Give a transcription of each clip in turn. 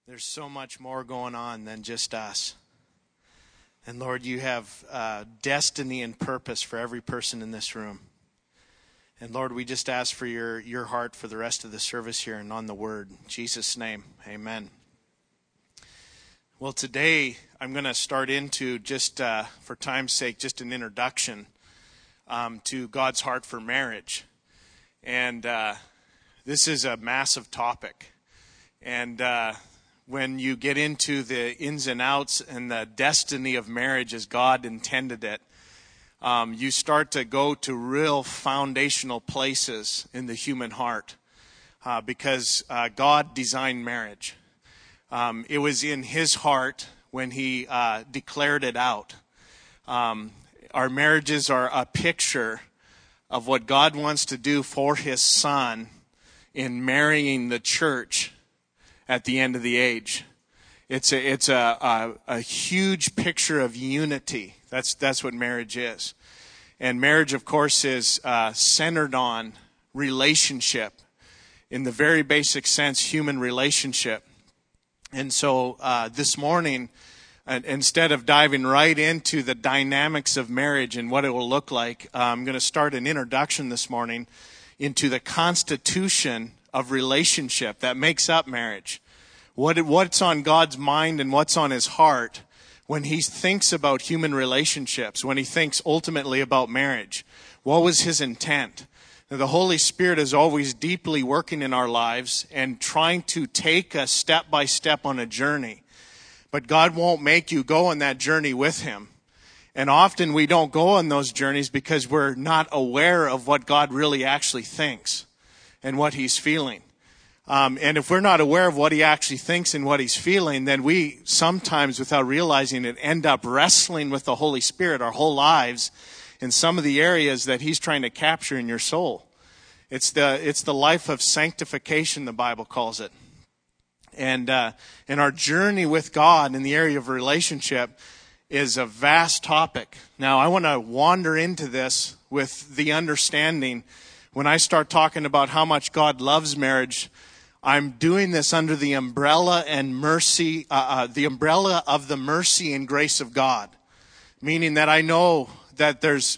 There's so much more going on than just us. And Lord, you have destiny and purpose for every person in this room. And Lord, we just ask for your heart for the rest of the service here and on the word. In Jesus' name, amen. Well, today I'm going to start into, just for time's sake, just an introduction to God's heart for marriage. And this is a massive topic. And when you get into the ins and outs and the destiny of marriage as God intended it, you start to go to real foundational places in the human heart because God designed marriage. It was in his heart when he declared it out. Our marriages are a picture of what God wants to do for his son in marrying the church at the end of the age. It's a huge picture of unity. That's what marriage is. And marriage, of course, is centered on relationship. In the very basic sense, human relationship. And so this morning, instead of diving right into the dynamics of marriage and what it will look like, I'm going to start an introduction this morning into the constitution of relationship that makes up marriage. What's on God's mind and what's on his heart when he thinks about human relationships, when he thinks ultimately about marriage. What was his intent? Now, the Holy Spirit is always deeply working in our lives and trying to take us step by step on a journey. But God won't make you go on that journey with him. And often we don't go on those journeys because we're not aware of what God really actually thinks and what he's feeling. And if we're not aware of what he actually thinks and what he's feeling, then we sometimes, without realizing it, end up wrestling with the Holy Spirit our whole lives in some of the areas that he's trying to capture in your soul. It's the life of sanctification, the Bible calls it. And our journey with God in the area of relationship is a vast topic. Now, I want to wander into this with the understanding, when I start talking about how much God loves marriage, I'm doing this under the umbrella and mercy, the umbrella of the mercy and grace of God. Meaning that I know that there's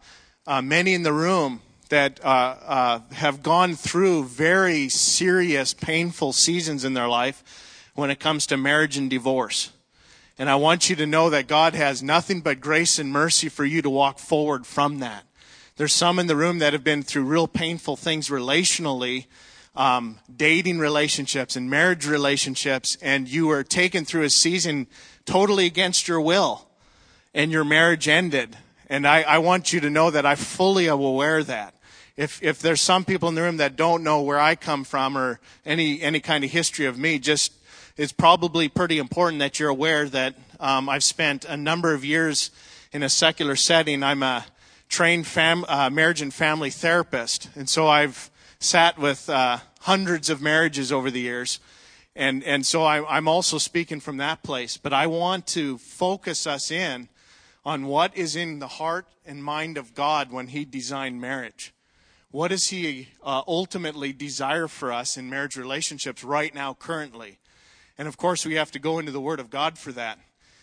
many in the room that have gone through very serious, painful seasons in their life when it comes to marriage and divorce. And I want you to know that God has nothing but grace and mercy for you to walk forward from that. There's some in the room that have been through real painful things relationally, dating relationships and marriage relationships, and you were taken through a season totally against your will, and your marriage ended. And I want you to know that I fully am aware of that. If there's some people in the room that don't know where I come from or any kind of history of me, just it's probably pretty important that you're aware that I've spent a number of years in a secular setting. I'm a trained marriage and family therapist, and so I've sat with hundreds of marriages over the years, and so I'm also speaking from that place. But I want to focus us in on what is in the heart and mind of God when he designed marriage. What does he ultimately desire for us in marriage relationships right now, currently? And of course, we have to go into the Word of God for that.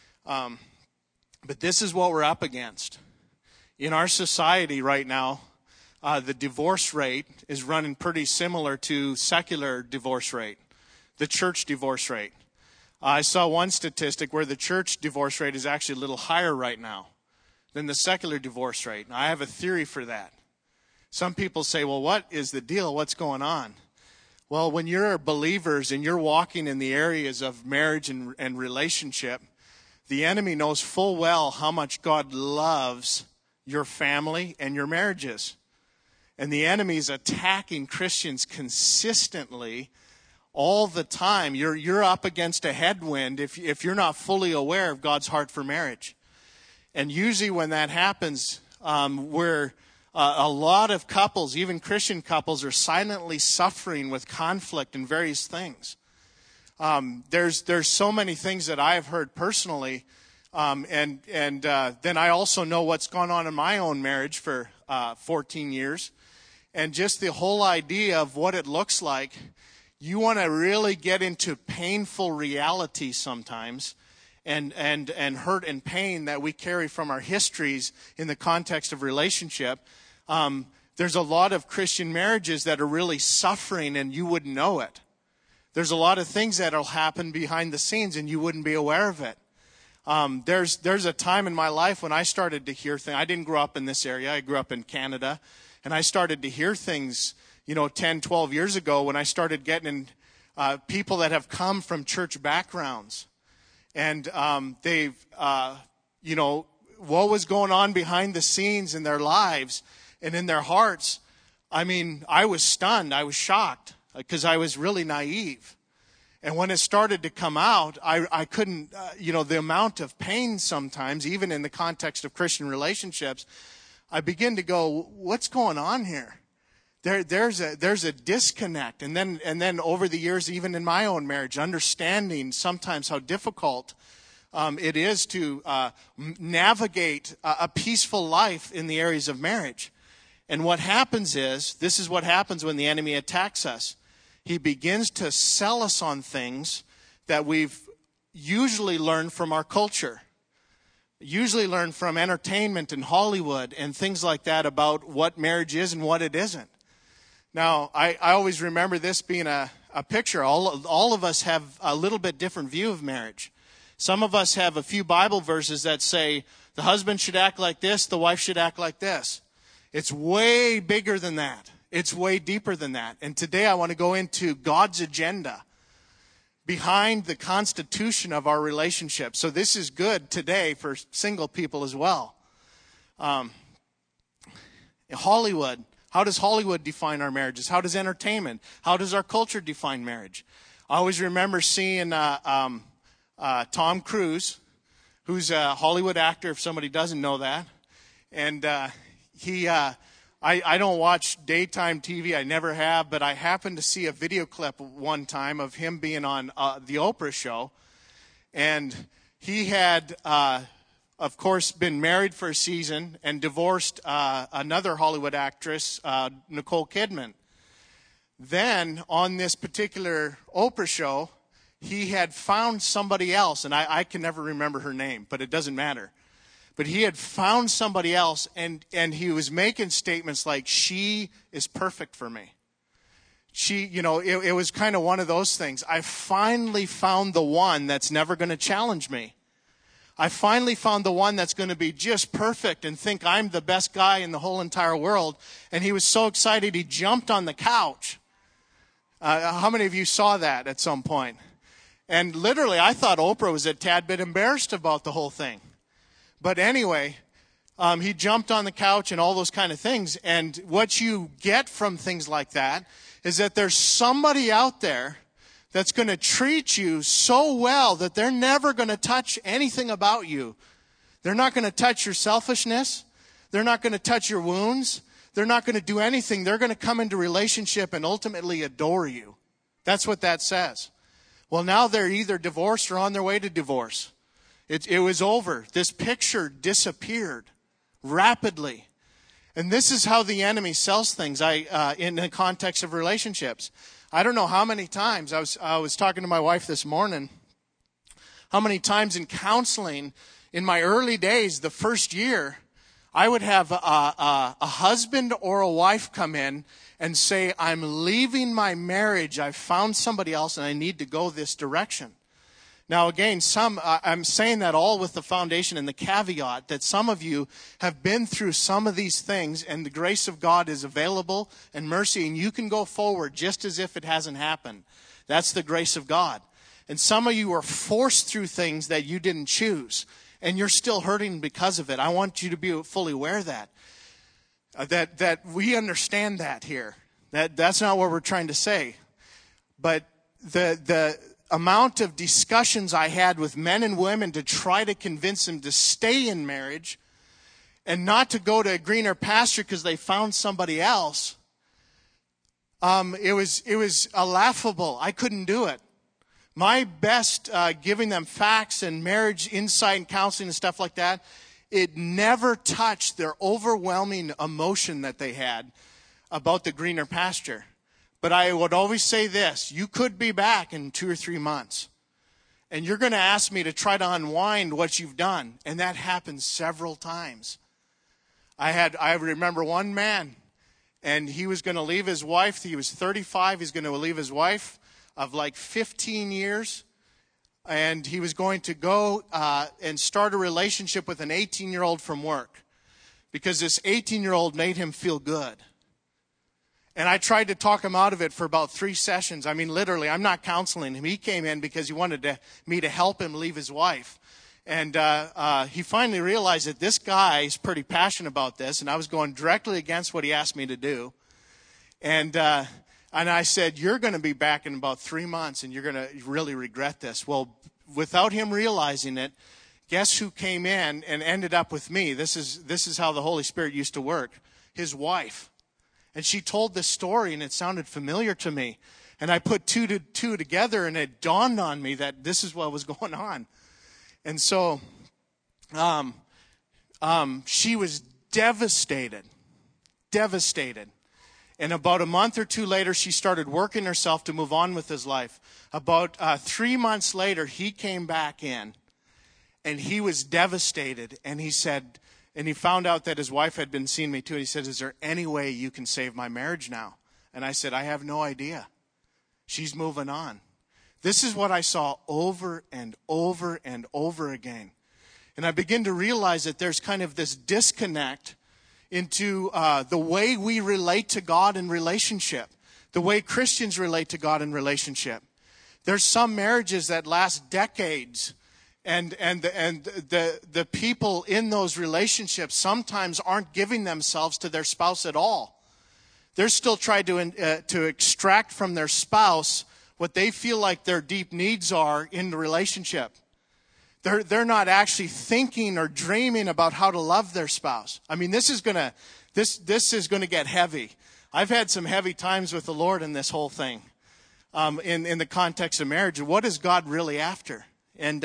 But this is what we're up against. In our society right now, the divorce rate is running pretty similar to secular divorce rate, the church divorce rate. I saw one statistic where the church divorce rate is actually a little higher right now than the secular divorce rate. Now, I have a theory for that. Some people say, well, what is the deal? What's going on? Well, when you're believers and you're walking in the areas of marriage and relationship, the enemy knows full well how much God loves your family and your marriages. And the enemy is attacking Christians consistently all the time. You're up against a headwind if you're not fully aware of God's heart for marriage. And usually when that happens, where a lot of couples, even Christian couples, are silently suffering with conflict and various things. There's so many things that I have heard personally, and then I also know what's gone on in my own marriage for 14 years, and just the whole idea of what it looks like you want to really get into painful reality sometimes, and hurt and pain that we carry from our histories in the context of relationship. There's a lot of Christian marriages that are really suffering and you wouldn't know it. There's a lot of things that'll happen behind the scenes and you wouldn't be aware of it. There's a time in my life when I started to hear things. I didn't grow up in this area. I grew up in Canada. And I started to hear things, 10, 12 years ago when I started getting people that have come from church backgrounds. And they've, what was going on behind the scenes in their lives and in their hearts. I mean, I was stunned. I was shocked because I was really naive. And when it started to come out, I couldn't, the amount of pain sometimes, even in the context of Christian relationships, I begin to go, what's going on here? There's a disconnect. And then over the years, even in my own marriage, understanding sometimes how difficult it is to navigate a peaceful life in the areas of marriage. And what happens is, this is what happens when the enemy attacks us. He begins to sell us on things that we've usually learned from our culture. Usually learned from entertainment and Hollywood and things like that about what marriage is and what it isn't. Now, I always remember this being a picture. All of us have a little bit different view of marriage. Some of us have a few Bible verses that say the husband should act like this, the wife should act like this. It's way bigger than that. It's way deeper than that. And today I want to go into God's agenda behind the constitution of our relationship. So this is good today for single people as well. Hollywood. How does Hollywood define our marriages? How does entertainment? How does our culture define marriage? I always remember seeing Tom Cruise, who's a Hollywood actor, if somebody doesn't know that. And I don't watch daytime TV. I never have, but I happened to see a video clip one time of him being on the Oprah show. And he had, of course, been married for a season and divorced another Hollywood actress, Nicole Kidman. Then, on this particular Oprah show, he had found somebody else, and I can never remember her name, but it doesn't matter. But he had found somebody else, and he was making statements like, she is perfect for me. It was kind of one of those things. I finally found the one that's never going to challenge me. I finally found the one that's going to be just perfect and think I'm the best guy in the whole entire world. And he was so excited, he jumped on the couch. How many of you saw that at some point? And literally, I thought Oprah was a tad bit embarrassed about the whole thing. But anyway, he jumped on the couch and all those kind of things. And what you get from things like that is that there's somebody out there that's going to treat you so well that they're never going to touch anything about you. They're not going to touch your selfishness. They're not going to touch your wounds. They're not going to do anything. They're going to come into relationship and ultimately adore you. That's what that says. Well, now they're either divorced or on their way to divorce. It was over. This picture disappeared rapidly. And this is how the enemy sells things in the context of relationships. I don't know how many times, I was talking to my wife this morning, how many times in counseling, in my early days, the first year, I would have a husband or a wife come in and say, I'm leaving my marriage, I've found somebody else, and I need to go this direction. Now, again, I'm saying that all with the foundation and the caveat that some of you have been through some of these things and the grace of God is available and mercy, and you can go forward just as if it hasn't happened. That's the grace of God. And some of you are forced through things that you didn't choose, and you're still hurting because of it. I want you to be fully aware of that. That we understand that here. That's not what we're trying to say. But the amount of discussions I had with men and women to try to convince them to stay in marriage and not to go to a greener pasture because they found somebody else, it was laughable. I couldn't do it. My best giving them facts and marriage insight and counseling and stuff like that, it never touched their overwhelming emotion that they had about the greener pasture. But I would always say this: you could be back in 2 or 3 months. And you're going to ask me to try to unwind what you've done. And that happened several times. I remember one man, and he was going to leave his wife. He was 35. He's going to leave his wife of like 15 years. And he was going to go and start a relationship with an 18-year-old from work, because this 18-year-old made him feel good. And I tried to talk him out of it for about 3 sessions. I mean, literally, I'm not counseling him. He came in because he wanted me to help him leave his wife. And he finally realized that this guy is pretty passionate about this, and I was going directly against what he asked me to do. And I said, you're going to be back in about 3 months, and you're going to really regret this. Well, without him realizing it, guess who came in and ended up with me? This is how the Holy Spirit used to work. His wife. And she told this story, and it sounded familiar to me. And I put two together, and it dawned on me that this is what was going on. And so she was devastated. And about a month or 2 later, she started working herself to move on with his life. About 3 months later, he came back in, and he was devastated. And he said, and he found out that his wife had been seeing me too. And he said, is there any way you can save my marriage now? And I said, I have no idea. She's moving on. This is what I saw over and over and over again. And I begin to realize that there's kind of this disconnect into the way we relate to God in relationship, the way Christians relate to God in relationship. There's some marriages that last decades, and the people in those relationships sometimes aren't giving themselves to their spouse at all. They're still trying to extract from their spouse what they feel like their deep needs are in the relationship. They're not actually thinking or dreaming about how to love their spouse. I mean, this is gonna get heavy. I've had some heavy times with the Lord in this whole thing, in the context of marriage. What is God really after? And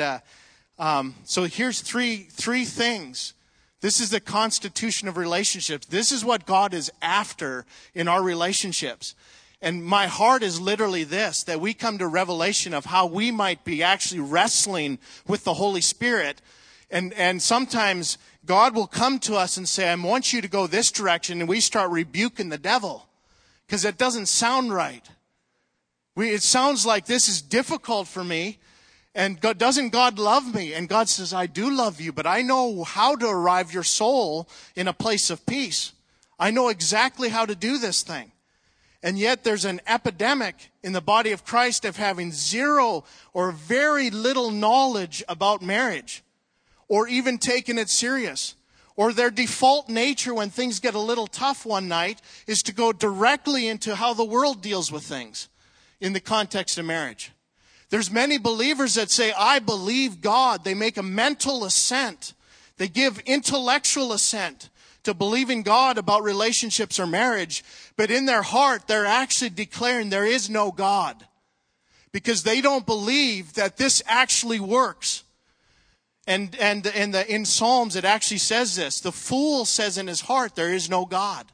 so here's three things. This is the constitution of relationships. This is what God is after in our relationships. And my heart is literally this, that we come to revelation of how we might be actually wrestling with the Holy Spirit. And sometimes God will come to us and say, I want you to go this direction, and we start rebuking the devil because it doesn't sound right. It sounds like this is difficult for me. And doesn't God love me? And God says, I do love you, but I know how to arrive your soul in a place of peace. I know exactly how to do this thing. And yet there's an epidemic in the body of Christ of having zero or very little knowledge about marriage, or even taking it serious. Or their default nature when things get a little tough one night is to go directly into how the world deals with things in the context of marriage. There's many believers that say, I believe God. They make a mental assent. They give intellectual assent to believing God about relationships or marriage. But in their heart, they're actually declaring there is no God, because they don't believe that this actually works. And in Psalms, it actually says this. The fool says in his heart, there is no God.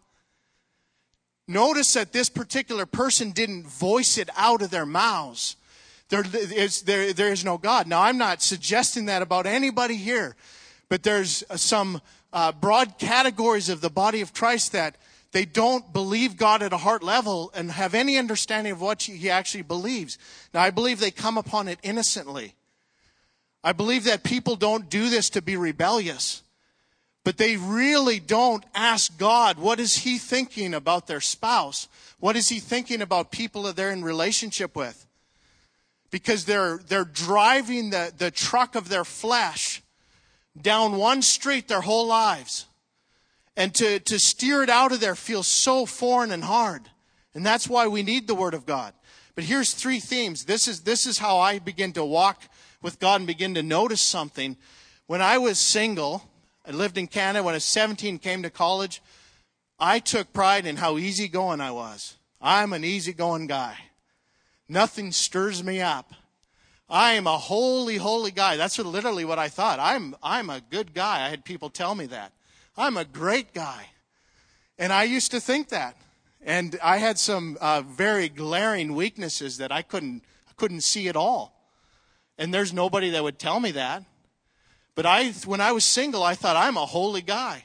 Notice that this particular person didn't voice it out of their mouths. There is no God. Now, I'm not suggesting that about anybody here, but there's some broad categories of the body of Christ that they don't believe God at a heart level and have any understanding of what he actually believes. Now, I believe they come upon it innocently. I believe that people don't do this to be rebellious, but they really don't ask God, what is he thinking about their spouse? What is he thinking about people that they're in relationship with? Because they're driving the truck of their flesh down one street their whole lives. And to steer it out of there feels so foreign and hard. And that's why we need the Word of God. But here's 3 themes. This is how I begin to walk with God and begin to notice something. When I was single, I lived in Canada. When I was 17, came to college, I took pride in how easygoing I was. I'm an easygoing guy. Nothing stirs me up. I am a holy, holy guy. That's literally what I thought. I'm a good guy. I had people tell me that. I'm a great guy. And I used to think that. And I had some very glaring weaknesses that I couldn't see at all. And there's nobody that would tell me that. But when I was single, I thought, I'm a holy guy.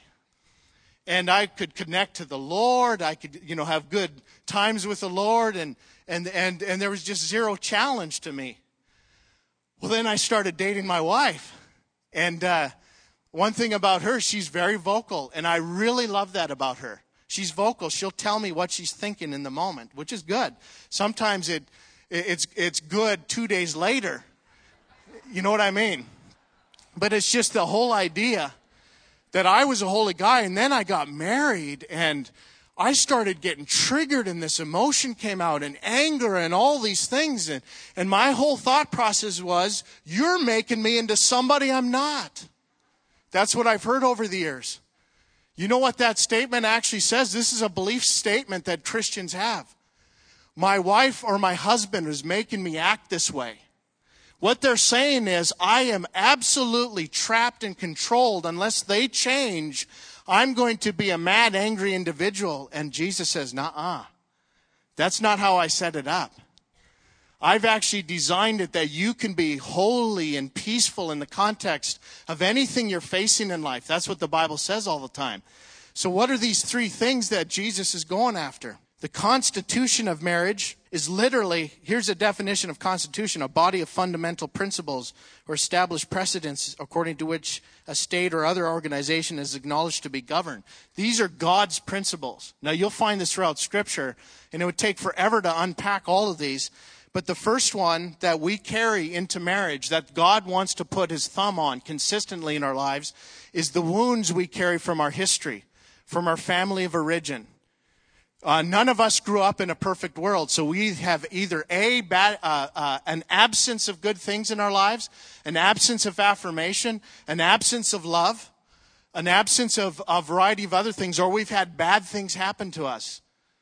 And I could connect to the Lord. I could, have good times with the Lord. And there was just zero challenge to me. Well, then I started dating my wife. And one thing about her, she's very vocal. And I really love that about her. She's vocal. She'll tell me what she's thinking in the moment, which is good. Sometimes it's good 2 days later. You know what I mean? But it's just the whole idea that I was a holy guy, and then I got married, and I started getting triggered, and this emotion came out, and anger, and all these things. And my whole thought process was, you're making me into somebody I'm not. That's what I've heard over the years. You know what that statement actually says? This is a belief statement that Christians have. My wife or my husband is making me act this way. What they're saying is, I am absolutely trapped and controlled. Unless they change, I'm going to be a mad, angry individual. And Jesus says, nuh-uh. That's not how I set it up. I've actually designed it that you can be holy and peaceful in the context of anything you're facing in life. That's what the Bible says all the time. So what are these three things that Jesus is going after? The constitution of marriage is literally, here's a definition of constitution, a body of fundamental principles or established precedents according to which a state or other organization is acknowledged to be governed. These are God's principles. Now, you'll find this throughout Scripture, and it would take forever to unpack all of these. But the first one that we carry into marriage, that God wants to put his thumb on consistently in our lives, is the wounds we carry from our history, from our family of origin. None of us grew up in a perfect world, so we have either an absence of good things in our lives, an absence of affirmation, an absence of love, an absence of a variety of other things, or we've had bad things happen to us.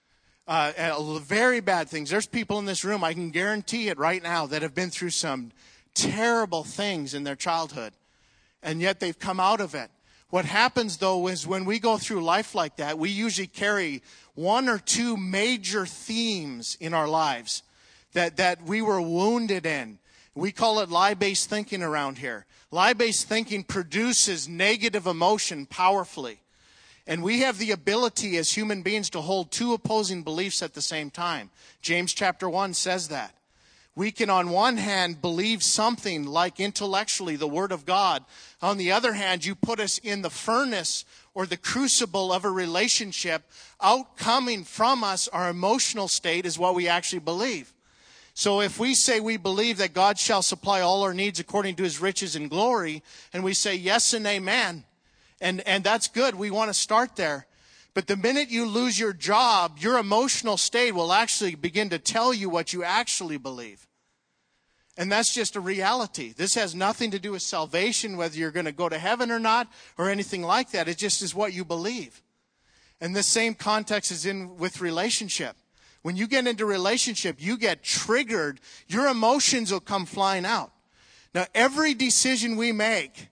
Very bad things. There's people in this room, I can guarantee it right now, that have been through some terrible things in their childhood, and yet they've come out of it. What happens, though, is when we go through life like that, we usually carry one or two major themes in our lives that we were wounded in. We call it lie-based thinking around here. Lie-based thinking produces negative emotion powerfully. And we have the ability as human beings to hold two opposing beliefs at the same time. James chapter 1 says that. We can, on one hand, believe something like intellectually the Word of God. On the other hand, you put us in the furnace or the crucible of a relationship. Outcoming from us, our emotional state, is what we actually believe. So if we say we believe that God shall supply all our needs according to his riches and glory, and we say yes and amen, and that's good, we want to start there. But the minute you lose your job, your emotional state will actually begin to tell you what you actually believe. And that's just a reality. This has nothing to do with salvation, whether you're going to go to heaven or not, or anything like that. It just is what you believe. And the same context is in with relationship. When you get into relationship, you get triggered. Your emotions will come flying out. Now, every decision we make,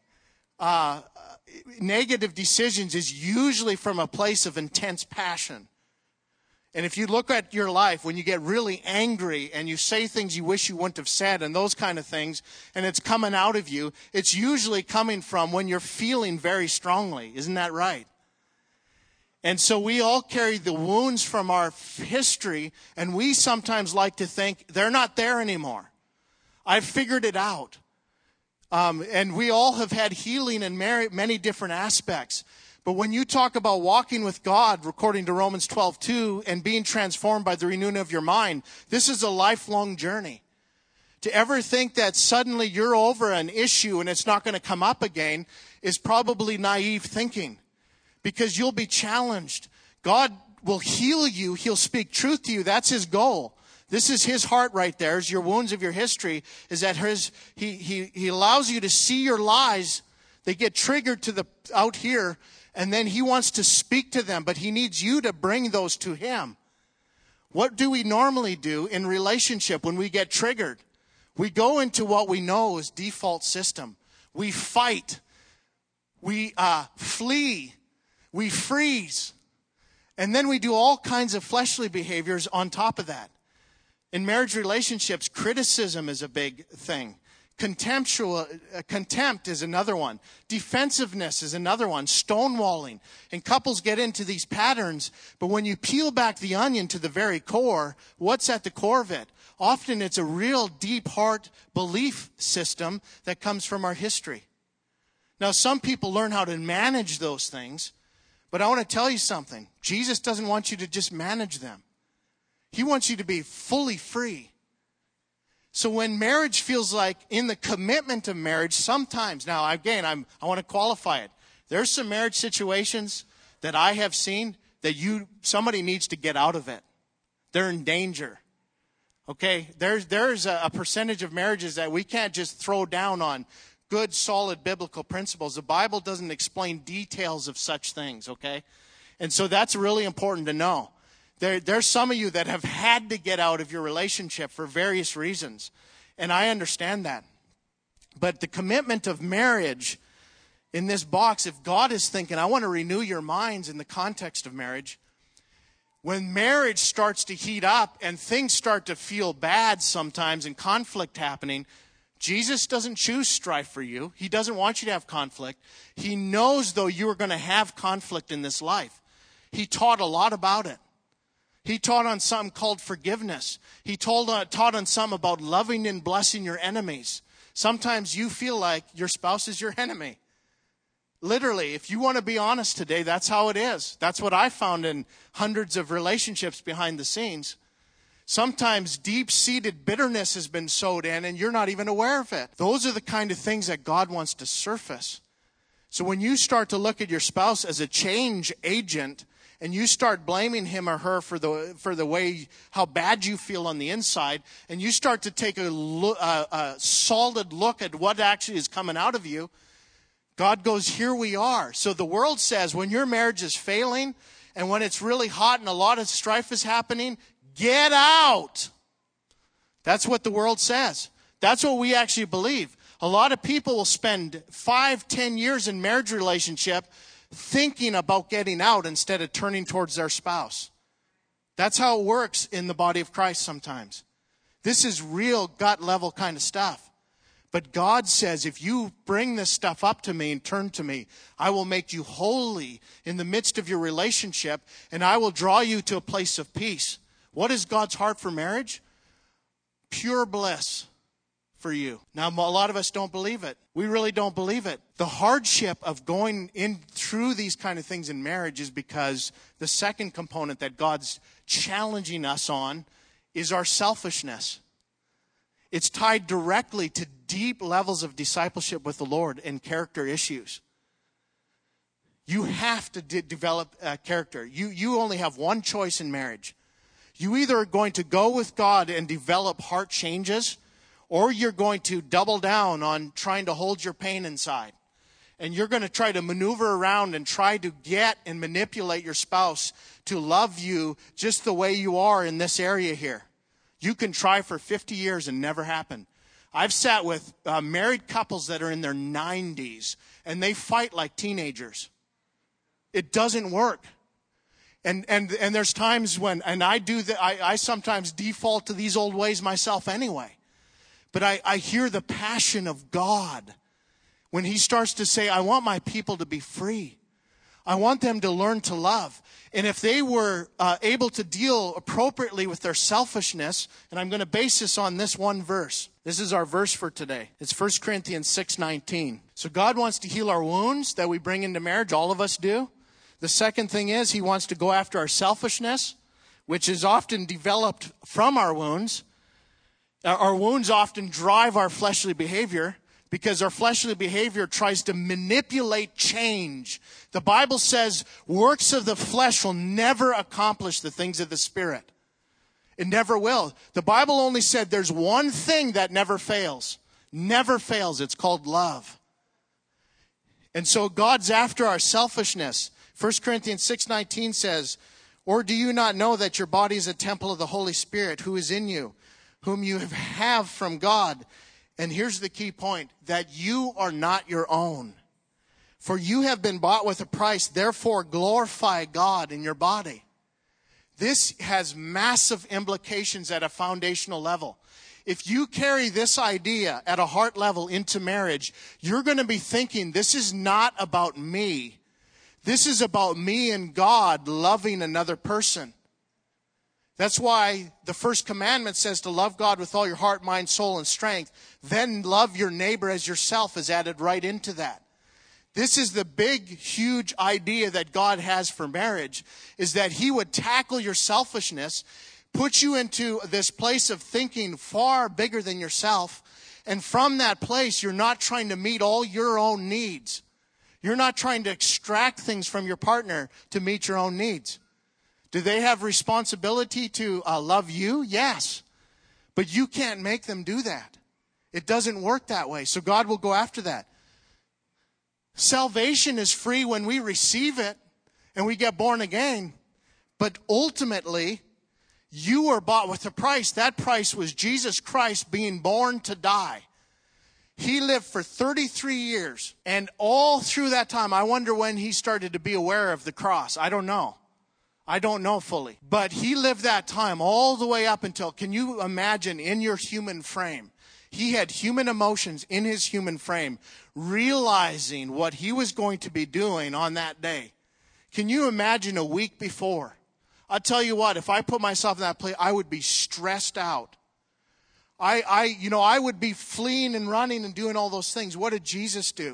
negative decisions, is usually from a place of intense passion. And if you look at your life, when you get really angry and you say things you wish you wouldn't have said and those kind of things, and it's coming out of you, it's usually coming from when you're feeling very strongly. Isn't that right? And so we all carry the wounds from our history, and we sometimes like to think they're not there anymore. I've figured it out. And we all have had healing in many different aspects. But when you talk about walking with God, according to Romans 12:2, and being transformed by the renewing of your mind, this is a lifelong journey. To ever think that suddenly you're over an issue and it's not going to come up again is probably naive thinking, because you'll be challenged. God will heal you. He'll speak truth to you. That's his goal. This is his heart right there. Is your wounds of your history, is that he allows you to see your lies. They get triggered out here, and then he wants to speak to them, but he needs you to bring those to him. What do we normally do in relationship when we get triggered? We go into what we know is default system. We fight. We flee. We freeze. And then we do all kinds of fleshly behaviors on top of that. In marriage relationships, criticism is a big thing. Contempt is another one. Defensiveness is another one. Stonewalling. And couples get into these patterns, but when you peel back the onion to the very core, what's at the core of it? Often it's a real deep heart belief system that comes from our history. Now, some people learn how to manage those things, but I want to tell you something. Jesus doesn't want you to just manage them. He wants you to be fully free. So when marriage feels like, in the commitment of marriage, sometimes, now again, I want to qualify it. There's some marriage situations that I have seen that somebody needs to get out of it. They're in danger. Okay? There's a percentage of marriages that we can't just throw down on good, solid biblical principles. The Bible doesn't explain details of such things, okay? And so that's really important to know. There's some of you that have had to get out of your relationship for various reasons. And I understand that. But the commitment of marriage in this box, if God is thinking, I want to renew your minds in the context of marriage, when marriage starts to heat up and things start to feel bad sometimes and conflict happening, Jesus doesn't choose strife for you. He doesn't want you to have conflict. He knows, though, you are going to have conflict in this life. He taught a lot about it. He taught on something called forgiveness. He taught on something about loving and blessing your enemies. Sometimes you feel like your spouse is your enemy. Literally, if you want to be honest today, that's how it is. That's what I found in hundreds of relationships behind the scenes. Sometimes deep-seated bitterness has been sowed in and you're not even aware of it. Those are the kind of things that God wants to surface. So when you start to look at your spouse as a change agent, and you start blaming him or her for the way, how bad you feel on the inside, and you start to take a solid look at what actually is coming out of you, God goes, here we are. So the world says when your marriage is failing and when it's really hot and a lot of strife is happening, get out. That's what the world says. That's what we actually believe. A lot of people will spend 5-10 years in marriage relationship thinking about getting out instead of turning towards their spouse. That's how it works in the body of Christ sometimes. This is real gut level kind of stuff. But God says, if you bring this stuff up to me and turn to me, I will make you holy in the midst of your relationship, and I will draw you to a place of peace. What is God's heart for marriage? Pure bliss for you. Now, a lot of us don't believe it. We really don't believe it. The hardship of going in through these kind of things in marriage is because the second component that God's challenging us on is our selfishness. It's tied directly to deep levels of discipleship with the Lord and character issues. You have to develop character. You only have one choice in marriage. You either are going to go with God and develop heart changes, or you're going to double down on trying to hold your pain inside. And you're going to try to maneuver around and try to get and manipulate your spouse to love you just the way you are in this area here. You can try for 50 years and never happen. I've sat with married couples that are in their 90s, and they fight like teenagers. It doesn't work. And there's times when, and I do that, I sometimes default to these old ways myself anyway. But I hear the passion of God when he starts to say, I want my people to be free. I want them to learn to love. And if they were able to deal appropriately with their selfishness, and I'm going to base this on this one verse. This is our verse for today. It's 1 Corinthians 6:19. So God wants to heal our wounds that we bring into marriage. All of us do. The second thing is he wants to go after our selfishness, which is often developed from our wounds. Our wounds often drive our fleshly behavior because our fleshly behavior tries to manipulate change. The Bible says works of the flesh will never accomplish the things of the Spirit. It never will. The Bible only said there's one thing that never fails. Never fails. It's called love. And so God's after our selfishness. 1 Corinthians 6:19 says, or do you not know that your body is a temple of the Holy Spirit who is in you, whom you have from God? And here's the key point, that you are not your own. For you have been bought with a price, therefore glorify God in your body. This has massive implications at a foundational level. If you carry this idea at a heart level into marriage, you're going to be thinking, this is not about me. This is about me and God loving another person. That's why the first commandment says to love God with all your heart, mind, soul, and strength. Then love your neighbor as yourself is added right into that. This is the big, huge idea that God has for marriage, is that he would tackle your selfishness, put you into this place of thinking far bigger than yourself. And from that place, you're not trying to meet all your own needs. You're not trying to extract things from your partner to meet your own needs. Do they have responsibility to love you? Yes. But you can't make them do that. It doesn't work that way. So God will go after that. Salvation is free when we receive it and we get born again. But ultimately, you were bought with a price. That price was Jesus Christ being born to die. He lived for 33 years. And all through that time, I wonder when he started to be aware of the cross. I don't know. I don't know fully. But he lived that time all the way up until, can you imagine in your human frame? He had human emotions in his human frame, realizing what he was going to be doing on that day. Can you imagine a week before? I'll tell you what, if I put myself in that place, I would be stressed out. I would be fleeing and running and doing all those things. What did Jesus do?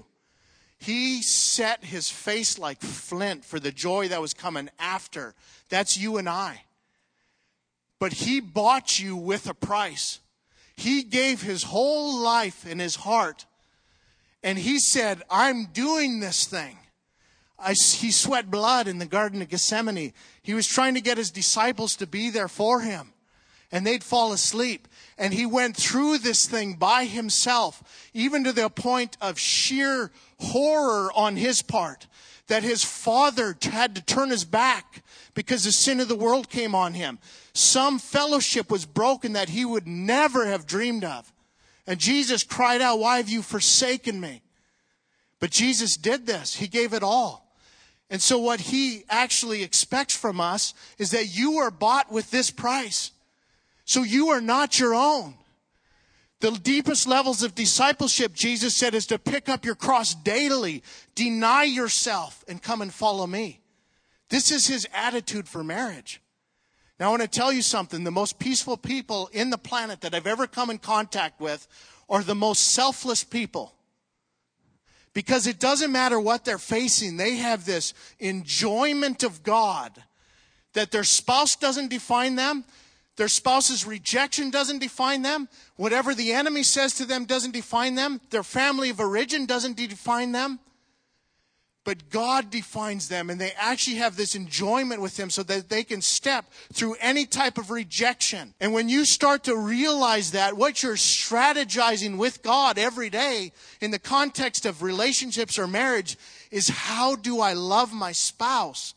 He set his face like flint for the joy that was coming after. That's you and I. But he bought you with a price. He gave his whole life and his heart. And he said, I'm doing this thing. He sweat blood in the Garden of Gethsemane. He was trying to get his disciples to be there for him. And they'd fall asleep. And he went through this thing by himself, even to the point of sheer horror on his part, that his Father had to turn his back because the sin of the world came on him. Some fellowship was broken that he would never have dreamed of. And Jesus cried out, why have you forsaken me? But Jesus did this. He gave it all. And so what he actually expects from us is that you are bought with this price. So you are not your own. The deepest levels of discipleship, Jesus said, is to pick up your cross daily, deny yourself, and come and follow me. This is his attitude for marriage. Now, I want to tell you something. The most peaceful people in the planet that I've ever come in contact with are the most selfless people. Because it doesn't matter what they're facing. They have this enjoyment of God that their spouse doesn't define them. Their spouse's rejection doesn't define them. Whatever the enemy says to them doesn't define them. Their family of origin doesn't define them. But God defines them, and they actually have this enjoyment with him so that they can step through any type of rejection. And when you start to realize that, what you're strategizing with God every day in the context of relationships or marriage is, how do I love my spouse?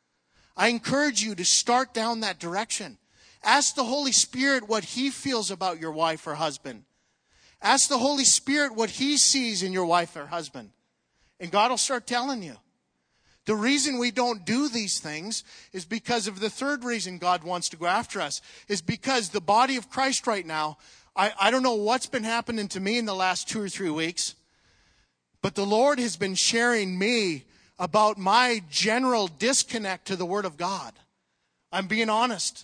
I encourage you to start down that direction. Ask the Holy Spirit what he feels about your wife or husband. Ask the Holy Spirit what he sees in your wife or husband. And God will start telling you. The reason we don't do these things is because of the third reason God wants to go after us, is because the body of Christ right now, I don't know what's been happening to me in the last 2 or 3 weeks, but the Lord has been sharing me about my general disconnect to the Word of God. I'm being honest.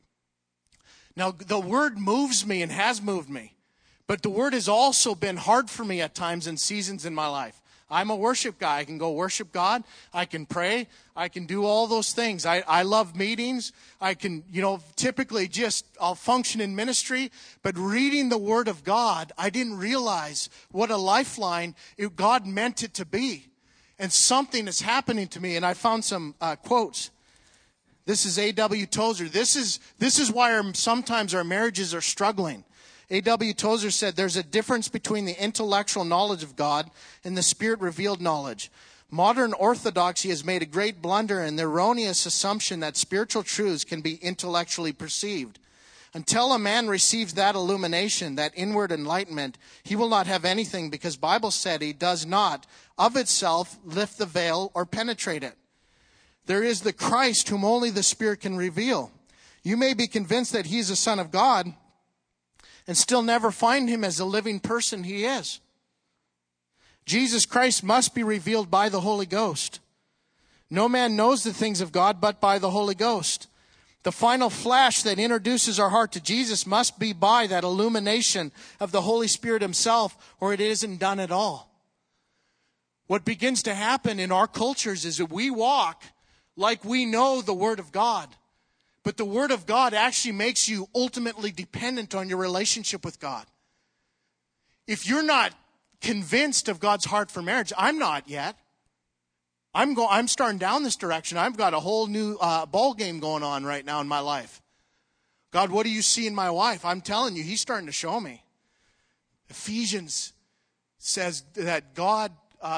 Now, the Word moves me and has moved me, but the Word has also been hard for me at times and seasons in my life. I'm a worship guy. I can go worship God. I can pray. I can do all those things. I love meetings. I can, typically I'll function in ministry. But reading the Word of God, I didn't realize what a lifeline God meant it to be. And something is happening to me. And I found some quotes. This is A.W. Tozer. This is why sometimes our marriages are struggling. A.W. Tozer said, there's a difference between the intellectual knowledge of God and the Spirit-revealed knowledge. Modern orthodoxy has made a great blunder in the erroneous assumption that spiritual truths can be intellectually perceived. Until a man receives that illumination, that inward enlightenment, he will not have anything, because Bible said he does not, of itself, lift the veil or penetrate it. There is the Christ whom only the Spirit can reveal. You may be convinced that he's a son of God and still never find him as the living person he is. Jesus Christ must be revealed by the Holy Ghost. No man knows the things of God but by the Holy Ghost. The final flash that introduces our heart to Jesus must be by that illumination of the Holy Spirit himself, or it isn't done at all. What begins to happen in our cultures is that we walk like we know the Word of God. But the Word of God actually makes you ultimately dependent on your relationship with God. If you're not convinced of God's heart for marriage, I'm not yet. I'm starting down this direction. I've got a whole new ball game going on right now in my life. God, what do you see in my wife? I'm telling you, he's starting to show me. Ephesians says that God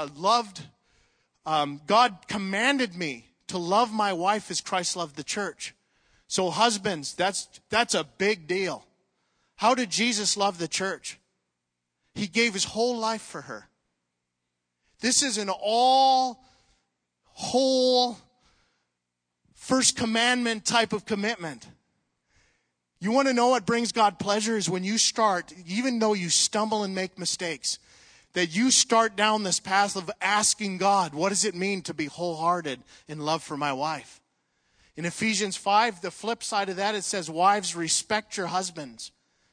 commanded me to love my wife as Christ loved the church. So husbands, that's a big deal. How did Jesus love the church? He gave his whole life for her. This is an whole first commandment type of commitment. You want to know what brings God pleasure is when you start, even though you stumble and make mistakes, that you start down this path of asking God, what does it mean to be wholehearted in love for my wife? In Ephesians 5, the flip side of that, it says, wives, respect your husbands.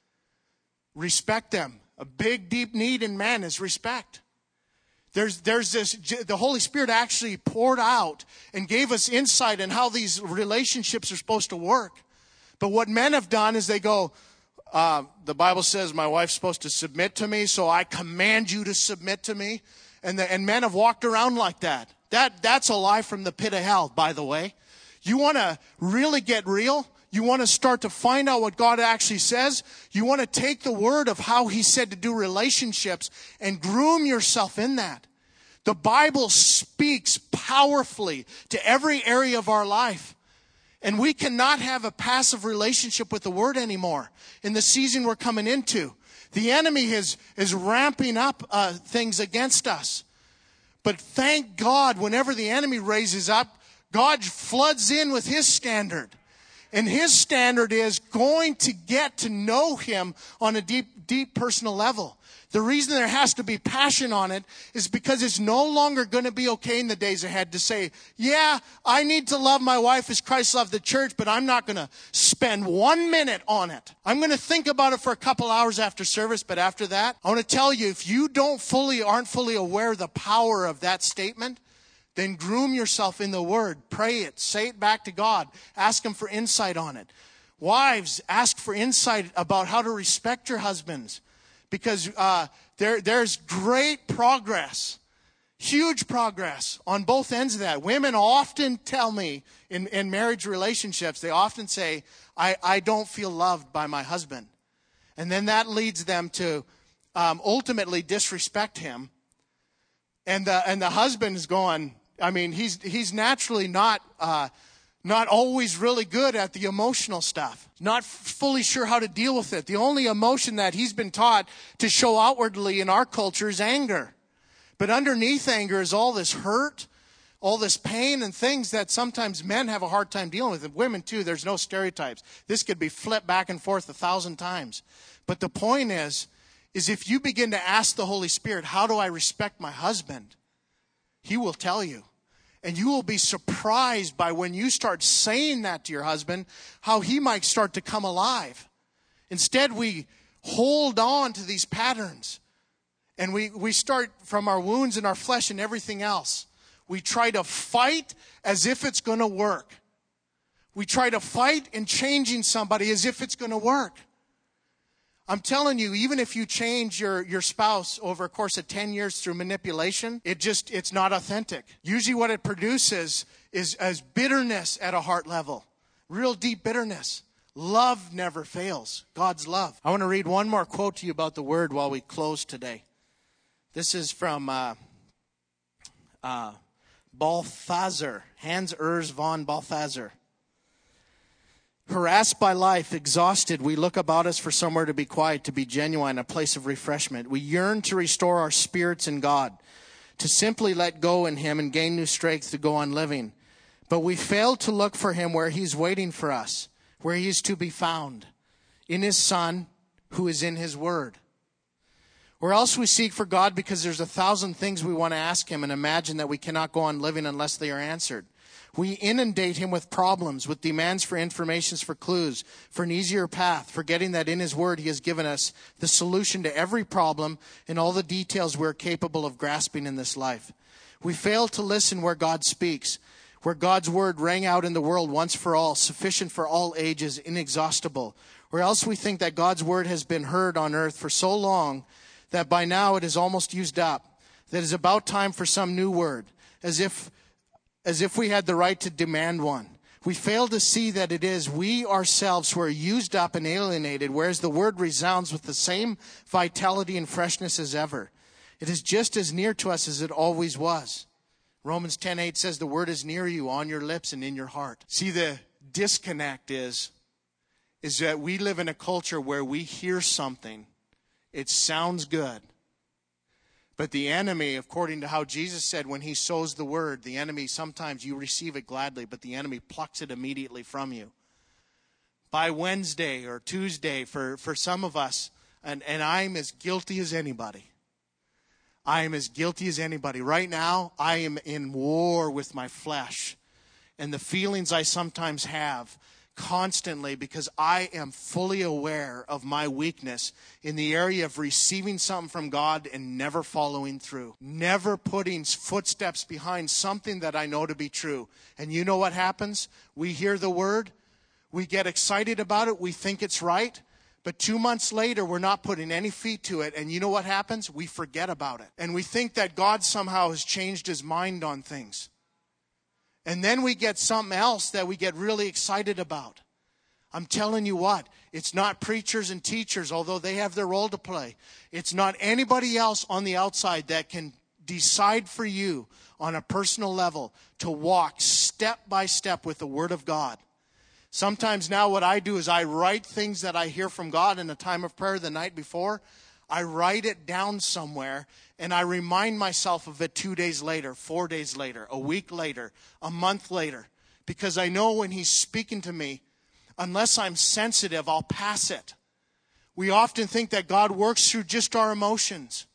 Respect them. A big, deep need in men is respect. There's this, the Holy Spirit actually poured out and gave us insight in how these relationships are supposed to work. But what men have done is they go, the Bible says my wife's supposed to submit to me, so I command you to submit to me. And men have walked around like that. That's a lie from the pit of hell, by the way. You want to really get real? You want to start to find out what God actually says? You want to take the word of how he said to do relationships and groom yourself in that. The Bible speaks powerfully to every area of our life. And we cannot have a passive relationship with the word anymore in the season we're coming into. The enemy is ramping up things against us. But thank God, whenever the enemy raises up, God floods in with his standard. And his standard is going to get to know him on a deep personal level. The reason there has to be passion on it is because it's no longer going to be okay in the days ahead to say, yeah, I need to love my wife as Christ loved the church, but I'm not going to spend 1 minute on it. I'm going to think about it for a couple hours after service, but after that, I want to tell you, if you aren't fully aware of the power of that statement, then groom yourself in the Word. Pray it. Say it back to God. Ask him for insight on it. Wives, ask for insight about how to respect your husbands. Because there's great progress, huge progress on both ends of that. Women often tell me in marriage relationships, they often say, I don't feel loved by my husband. And then that leads them to ultimately disrespect him. And the husband is going, I mean, he's naturally not always really good at the emotional stuff. Not fully sure how to deal with it. The only emotion that he's been taught to show outwardly in our culture is anger. But underneath anger is all this hurt, all this pain and things that sometimes men have a hard time dealing with. And women too, there's no stereotypes. This could be flipped back and forth 1,000 times. But the point is if you begin to ask the Holy Spirit, how do I respect my husband? He will tell you. And you will be surprised by when you start saying that to your husband, how he might start to come alive. Instead, we hold on to these patterns. And we start from our wounds and our flesh and everything else. We try to fight as if it's going to work. We try to fight in changing somebody as if it's going to work. I'm telling you, even if you change your spouse over a course of 10 years through manipulation, it's not authentic. Usually what it produces is bitterness at a heart level. Real deep bitterness. Love never fails. God's love. I want to read one more quote to you about the word while we close today. This is from Balthasar, Hans Urs von Balthasar. Harassed by life, exhausted, we look about us for somewhere to be quiet, to be genuine, a place of refreshment. We yearn to restore our spirits in God, to simply let go in Him and gain new strength to go on living. But we fail to look for Him where He's waiting for us. where he is to be found? In his Son, who is in his word. Or else we seek for God because there's 1,000 things we want to ask him and imagine that we cannot go on living unless they are answered. We inundate him with problems, with demands for information, for clues, for an easier path, forgetting that in his word he has given us the solution to every problem and all the details we're capable of grasping in this life. We fail to listen where God speaks, where God's word rang out in the world once for all, sufficient for all ages, inexhaustible. Or else we think that God's word has been heard on earth for so long that by now it is almost used up, that it is about time for some new word, as if we had the right to demand one. We fail to see that it is we ourselves who are used up and alienated, whereas the word resounds with the same vitality and freshness as ever. It is just as near to us as it always was. Romans 10:8 says the word is near you, on your lips and in your heart. See, the disconnect is that we live in a culture where we hear something, it sounds good. But the enemy, according to how Jesus said when he sows the word, the enemy, sometimes you receive it gladly, but the enemy plucks it immediately from you. By Wednesday or Tuesday, for some of us, and I'm as guilty as anybody. I am as guilty as anybody. Right now, I am in war with my flesh and the feelings I sometimes have constantly, because I am fully aware of my weakness in the area of receiving something from God and never following through. Never putting footsteps behind something that I know to be true. And you know what happens? We hear the word, we get excited about it, we think it's right, but 2 months later we're not putting any feet to it, and you know what happens? We forget about it. And we think that God somehow has changed his mind on things. And then we get something else that we get really excited about. I'm telling you what, it's not preachers and teachers, although they have their role to play. It's not anybody else on the outside that can decide for you on a personal level to walk step by step with the Word of God. Sometimes now what I do is I write things that I hear from God in a time of prayer the night before. I write it down somewhere, and I remind myself of it 2 days later, 4 days later, a week later, a month later. Because I know when he's speaking to me, unless I'm sensitive, I'll pass it. We often think that God works through just our emotions.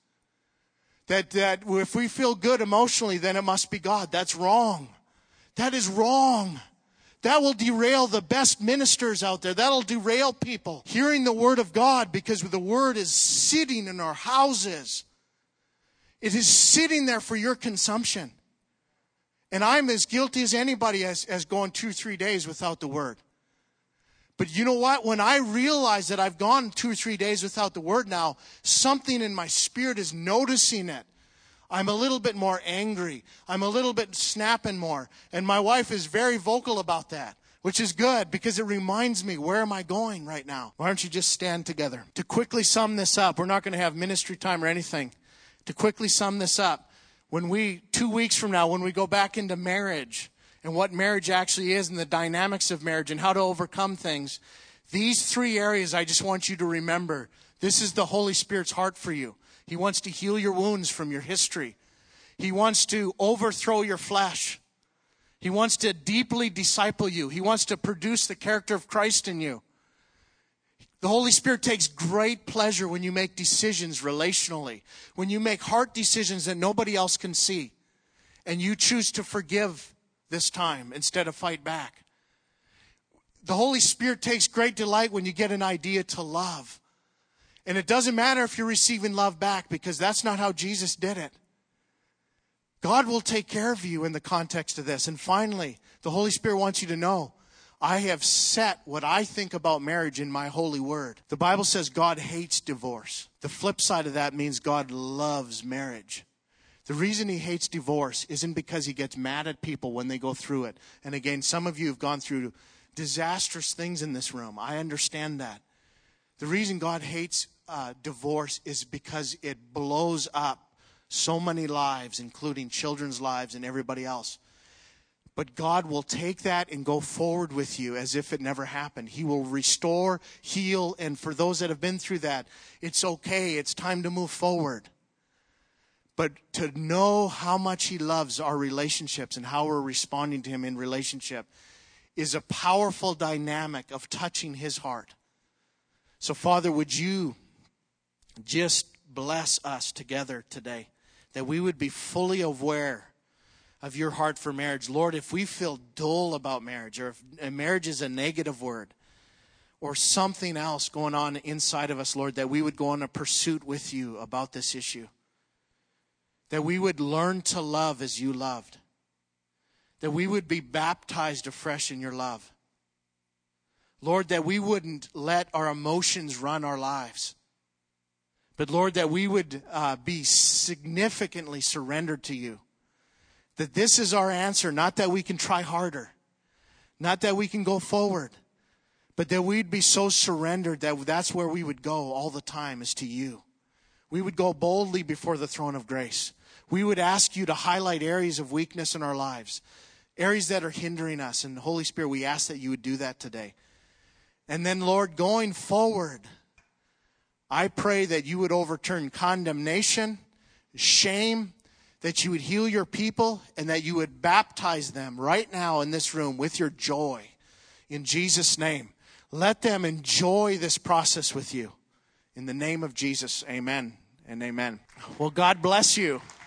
That if we feel good emotionally, then it must be God. That's wrong. That is wrong. That will derail the best ministers out there. That'll derail people hearing the Word of God, because the Word is sitting in our houses. It is sitting there for your consumption. And I'm as guilty as anybody as going 2-3 days without the Word. But you know what? When I realize that I've gone 2 or 3 days without the Word now, something in my spirit is noticing it. I'm a little bit more angry. I'm a little bit snapping more. And my wife is very vocal about that, which is good because it reminds me, where am I going right now? Why don't you just stand together? To quickly sum this up, we're not going to have ministry time or anything. To quickly sum this up, 2 weeks from now, when we go back into marriage and what marriage actually is and the dynamics of marriage and how to overcome things, these 3 areas I just want you to remember. This is the Holy Spirit's heart for you. He wants to heal your wounds from your history. He wants to overthrow your flesh. He wants to deeply disciple you. He wants to produce the character of Christ in you. The Holy Spirit takes great pleasure when you make decisions relationally, when you make heart decisions that nobody else can see, and you choose to forgive this time instead of fight back. The Holy Spirit takes great delight when you get an idea to love. And it doesn't matter if you're receiving love back, because that's not how Jesus did it. God will take care of you in the context of this. And finally, the Holy Spirit wants you to know, I have set what I think about marriage in my holy word. The Bible says God hates divorce. The flip side of that means God loves marriage. The reason he hates divorce isn't because he gets mad at people when they go through it. And again, some of you have gone through disastrous things in this room. I understand that. The reason God hates divorce is because it blows up so many lives, including children's lives and everybody else. But God will take that and go forward with you as if it never happened. He will restore, heal, and for those that have been through that, it's okay. It's time to move forward. But to know how much he loves our relationships and how we're responding to him in relationship is a powerful dynamic of touching his heart. So, Father, would you just bless us together today, that we would be fully aware of your heart for marriage. Lord, if we feel dull about marriage, or if marriage is a negative word, or something else going on inside of us, Lord, that we would go on a pursuit with you about this issue. That we would learn to love as you loved. That we would be baptized afresh in your love. Lord, that we wouldn't let our emotions run our lives. But Lord, that we would be significantly surrendered to you. That this is our answer, not that we can try harder. Not that we can go forward. But that we'd be so surrendered that that's where we would go all the time, is to you. We would go boldly before the throne of grace. We would ask you to highlight areas of weakness in our lives. Areas that are hindering us. And Holy Spirit, we ask that you would do that today. And then, Lord, going forward, I pray that you would overturn condemnation, shame, that you would heal your people, and that you would baptize them right now in this room with your joy. In Jesus' name. Let them enjoy this process with you. In the name of Jesus, amen and amen. Well, God bless you.